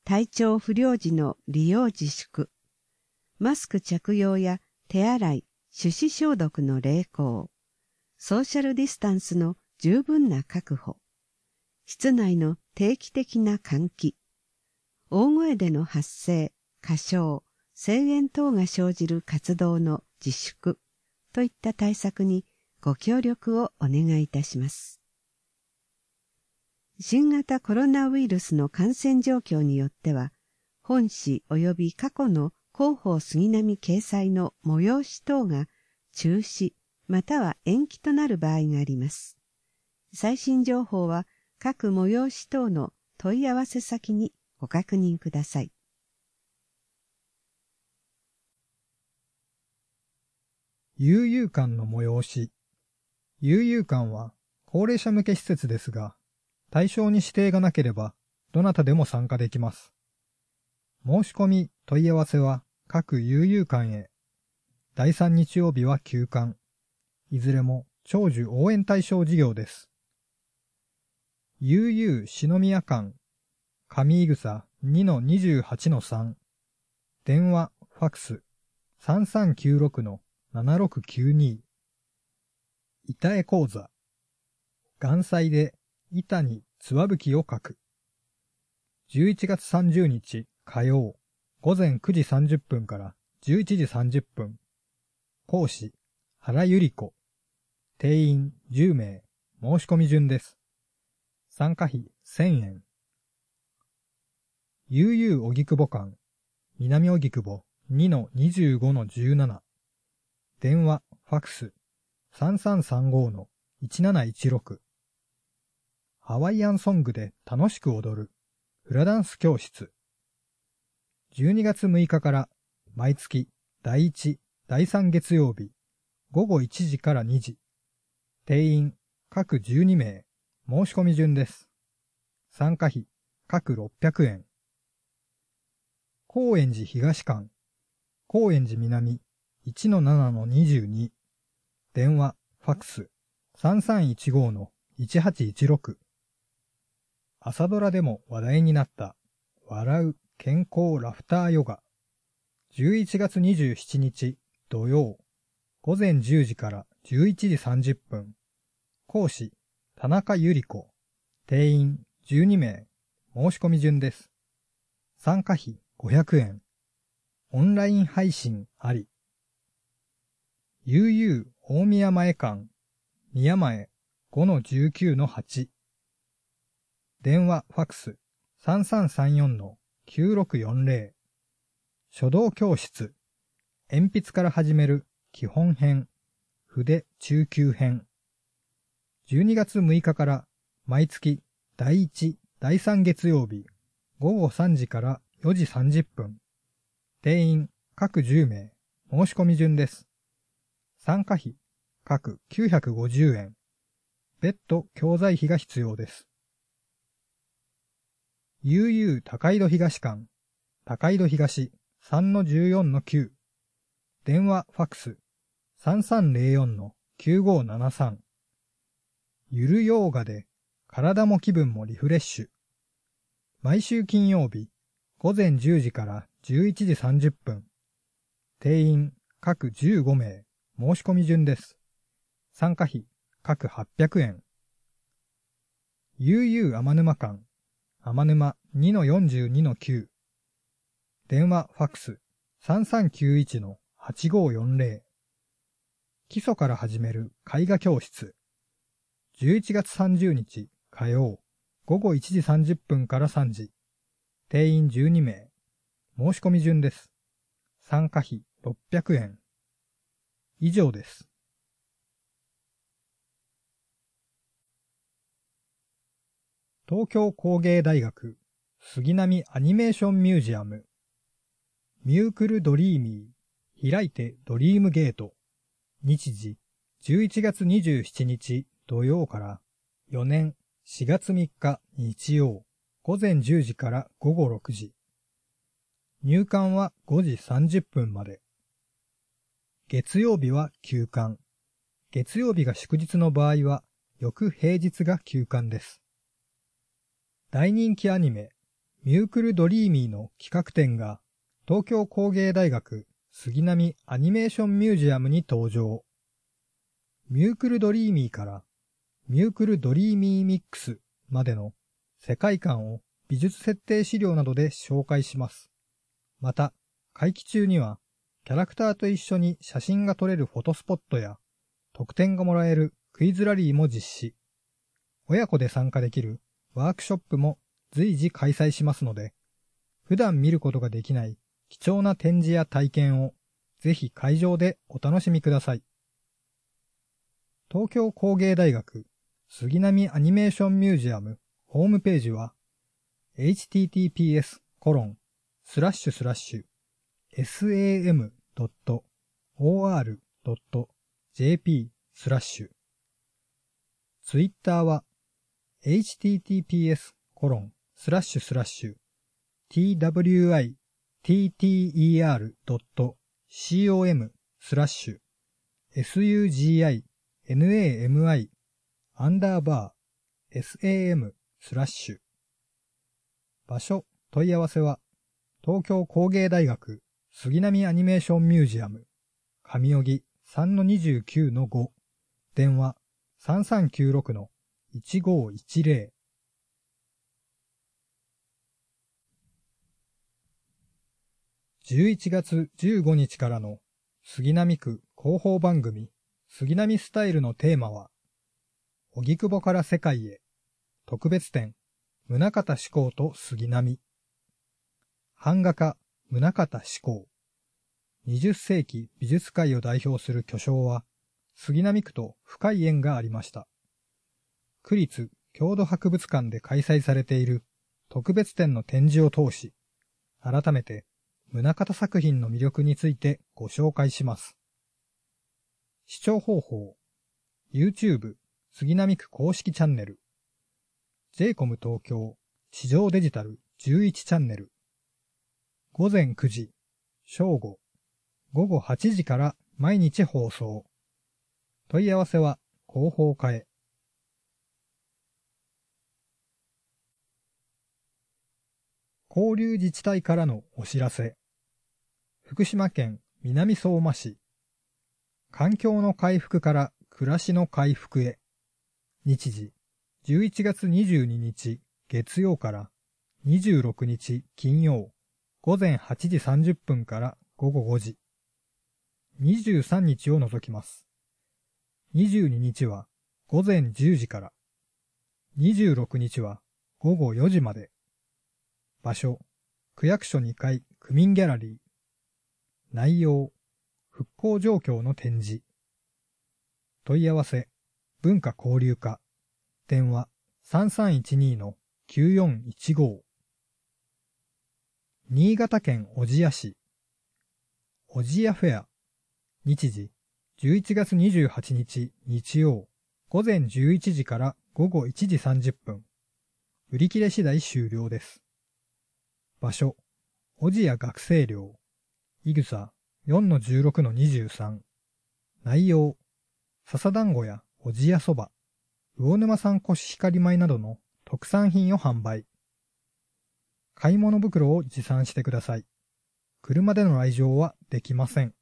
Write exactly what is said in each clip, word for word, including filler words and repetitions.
体調不良時の利用自粛、マスク着用や手洗い、手指消毒の励行、ソーシャルディスタンスの十分な確保、室内の定期的な換気、大声での発声、歌唱、声援等が生じる活動の自粛といった対策にご協力をお願いいたします。新型コロナウイルスの感染状況によっては、本誌及び過去の広報杉並掲載の催し等が中止または延期となる場合があります。最新情報は各催し等の問い合わせ先にご確認ください。 悠々館の催し。悠々館は高齢者向け施設ですが、対象に指定がなければどなたでも参加できます。申し込み、問い合わせは各悠々館へ。だいさん日曜日は休館。いずれも長寿応援対象事業です。悠々篠宮館、上井草 にのにじゅうはちのさん。電話、ファクス さんさんきゅうろくのななろくきゅうに。板絵講座。眼彩で板につわぶきを描く。じゅういちがつさんじゅうにち火曜、午前くじさんじゅっぷんからじゅういちじさんじゅっぷん。講師、原ゆり子。定員じゅうめい、申し込み順です。参加費せんえん。悠々荻窪館、南荻窪 にのにじゅうごのじゅうなな。電話、ファクス さんさんさんごのいちなないちろく。ハワイアンソングで楽しく踊るフラダンス教室。じゅうにがつむいかから毎月だいいち、だいさん月曜日ごごいちじからにじ。定員各じゅうにめい、申し込み順です。参加費各ろっぴゃくえん。高円寺東館、高円寺南 いちのななのにじゅうに。電話、ファクス さんさんいちごのいちはちいちろく。朝ドラでも話題になった笑う健康ラフターヨガ。じゅういちがつにじゅうしちにち土曜、午前じゅうじからじゅういちじさんじゅっぷん。講師、田中ゆり子。定員じゅうにめい、申し込み順です。参加費ごひゃくえん。オンライン配信あり。悠々大宮前館、宮前 ごのじゅうきゅうのはち。電話ファクス さんさんさんよんのきゅうろくよんぜろ。書道教室、鉛筆から始める基本編、筆中級編。じゅうにがつむいかから毎月だいいち、だいさん月曜日ごごさんじからよじさんじゅっぷん。定員各じゅうめい、申し込み順です。参加費各きゅうひゃくごじゅうえん。別途教材費が必要です。悠々高井戸東館、高井戸東 さんのじゅうよんのきゅう。電話ファクス さんさんぜろよんのきゅうごななさん。ゆるヨーガで体も気分もリフレッシュ。毎週金曜日午前じゅうじからじゅういちじさんじゅっぷん。定員各じゅうごめい、申し込み順です。参加費各はっぴゃくえん。悠々天沼館、天沼 にのよんじゅうにのきゅう。電話ファクス さんさんきゅういちのはちごよんぜろ。基礎から始める絵画教室。じゅういちがつさんじゅうにち火曜、ごごいちじさんじゅっぷんからさんじ。定員じゅうにめい。申し込み順です。参加費ろっぴゃくえん。以上です。東京工芸大学杉並アニメーションミュージアム。ミュークルドリーミー、開いてドリームゲート。日時じゅういちがつにじゅうしちにち土曜からよねんしがつみっか日曜午前じゅうじからごごろくじ。入館はごじさんじゅっぷんまで。月曜日は休館。月曜日が祝日の場合は翌平日が休館です。大人気アニメミュークルドリーミーの企画展が東京工芸大学杉並アニメーションミュージアムに登場。ミュークルドリーミーからミュークルドリーミーミックスまでの世界観を美術設定資料などで紹介します。また、会期中にはキャラクターと一緒に写真が撮れるフォトスポットや特典がもらえるクイズラリーも実施。親子で参加できるワークショップも随時開催しますので、普段見ることができない貴重な展示や体験をぜひ会場でお楽しみください。東京工芸大学杉並アニメーションミュージアムホームページは エイチティーティーピーエスコロンスラッシュスラッシュエスエーエムドットオーアールドットジェーピー スラッシュツイッターは エイチティーティーピーエスコロンスラッシュスラッシュ ティーダブリューアイティーティーイーアールドットコム スラッシュ エスユージーアイエヌエーエムアイ アンダーバー エスエーエム スラッシュ場所問い合わせは東京工芸大学杉並アニメーションミュージアム上荻 さんのにじゅうきゅうのご 電話 さんさんきゅうろくのいちごいちゼロ。じゅういちがつじゅうごにちからの杉並区広報番組杉並スタイルのテーマは荻窪から世界へ特別展宗像志功と杉並版画家宗像志功にじゅっせいき美術界を代表する巨匠は杉並区と深い縁がありました。区立郷土博物館で開催されている特別展の展示を通し、改めて宗像作品の魅力についてご紹介します。視聴方法 YouTube 杉並区公式チャンネル ジェイコム 東京地上デジタルじゅういちチャンネルごぜんくじ、正午、ごごはちじから毎日放送。問い合わせは広報課へ。交流自治体からのお知らせ。福島県南相馬市。環境の回復から暮らしの回復へ。日時、じゅういちがつにじゅうににち月曜からにじゅうろくにち金曜、ごぜんはちじさんじゅっぷんからごごごじ。にじゅうさんにちを除きます。にじゅうににちはごぜんじゅうじから。にじゅうろくにちはごごよじまで。場所、区役所にかい区民ギャラリー。内容、復興状況の展示。問い合わせ、文化交流課。電話 さんさんいちにのきゅうよんいちご。新潟県小千谷市。小千谷フェア。日時、じゅういちがつにじゅうはちにち日曜、ごぜんじゅういちじからごごいちじさんじゅっぷん。売り切れ次第終了です。場所、小千谷学生寮。いぐさ よんのじゅうろくのにじゅうさん。内容、笹団子や小千谷そば、魚沼産コシヒカリ米などの特産品を販売。買い物袋を持参してください。車での来場はできません。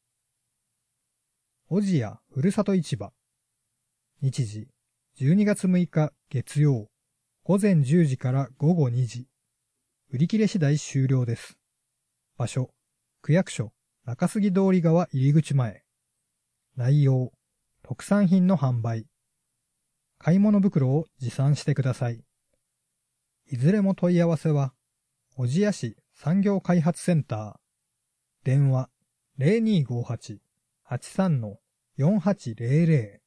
小千谷ふるさと市場。日時、じゅうにがつむいか月曜、ごぜんじゅうじからごごにじ。売り切れ次第終了です。場所、区役所、中杉通り側入り口前。内容、特産品の販売。買い物袋を持参してください。いずれも問い合わせは、小千谷市産業開発センター。電話 ゼロにーごはち はちさんのよんはちゼロゼロ。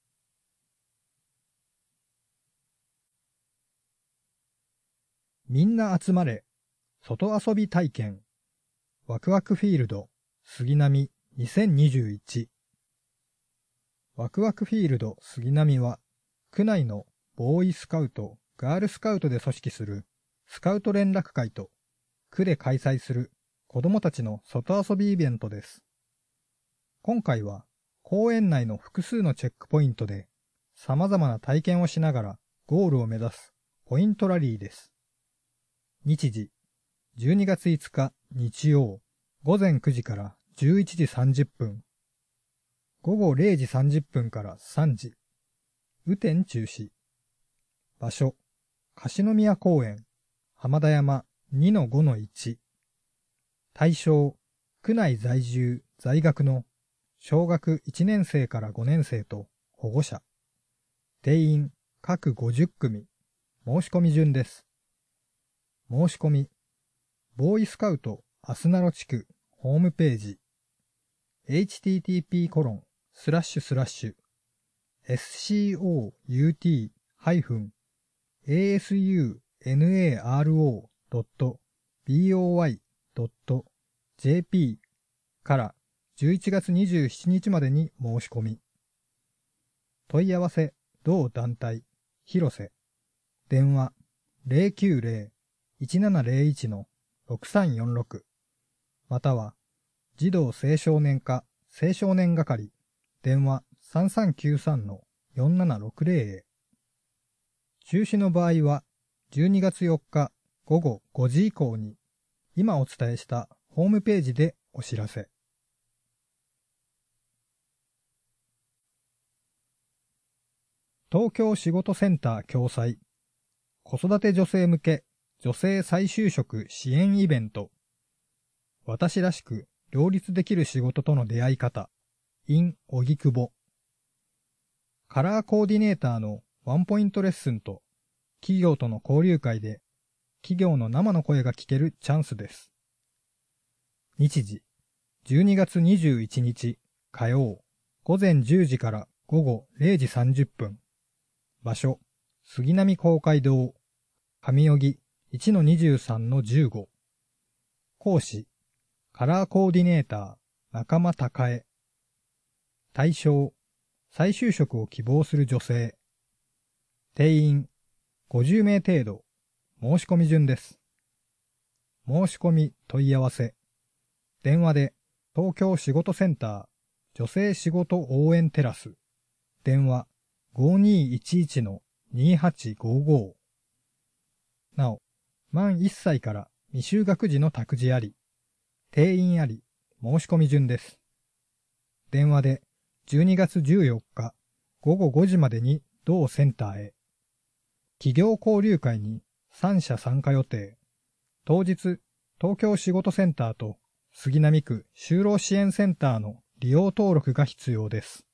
みんな集まれ、外遊び体験。ワクワクフィールド、杉並にせんにじゅういち。ワクワクフィールド杉並は、区内のボーイスカウト、ガールスカウトで組織するスカウト連絡会と、区で開催する子どもたちの外遊びイベントです。今回は、公園内の複数のチェックポイントで、様々な体験をしながらゴールを目指すポイントラリーです。日時、 じゅうにがついつか日曜ごぜんくじからじゅういちじさんじゅっぷん、ごごれいじさんじゅっぷんからさんじ、雨天中止。場所、樫宮公園、浜田山 にのごのいち。対象、区内在住、在学の小学いちねんせいからごねんせいと保護者。定員、各ごじゅっくみ。申し込み順です。申し込み、ボーイスカウトアスナロ地区ホームページ、エイチティーティーピーコロンスラッシュスラッシュエスシーオーユーティーハイフンエーエスユーエヌエーアールオードットビーオーワイドットジェーピー からじゅういちがつにじゅうしちにちまでに申し込み。問い合わせ、同団体、広瀬。電話、ゼロきゅうゼロ いちななゼロいち のろくさんよんろく。または、児童青少年課青少年係、電話さんさんきゅうさんのよんななろくゼロへ。中止の場合は、じゅうにがつよっかごごごじ以降に、今お伝えしたホームページでお知らせ。東京仕事センター共催、子育て女性向け女性再就職支援イベント。私らしく両立できる仕事との出会い方 in 荻窪。カラーコーディネーターのワンポイントレッスンと企業との交流会で企業の生の声が聞けるチャンスです。日時、じゅうにがつにじゅういちにち火曜ごぜんじゅうじからごごれいじさんじゅっぷん。場所、杉並公会堂、上荻 いちのにじゅうさんのじゅうご。講師、カラーコーディネーター、仲間孝恵。対象、再就職を希望する女性。定員、ごじゅうめい程度。申し込み順です。申し込み問い合わせ。電話で、東京仕事センター、女性仕事応援テラス。電話、ごにいちいちのにはちごご。なお、満いっさいから未就学児の託児あり、定員あり、申し込み順です。電話でじゅうにがつじゅうよっかごごごじまでに同センターへ。企業交流会にさんしゃ参加予定。当日、東京仕事センターと杉並区就労支援センターの利用登録が必要です。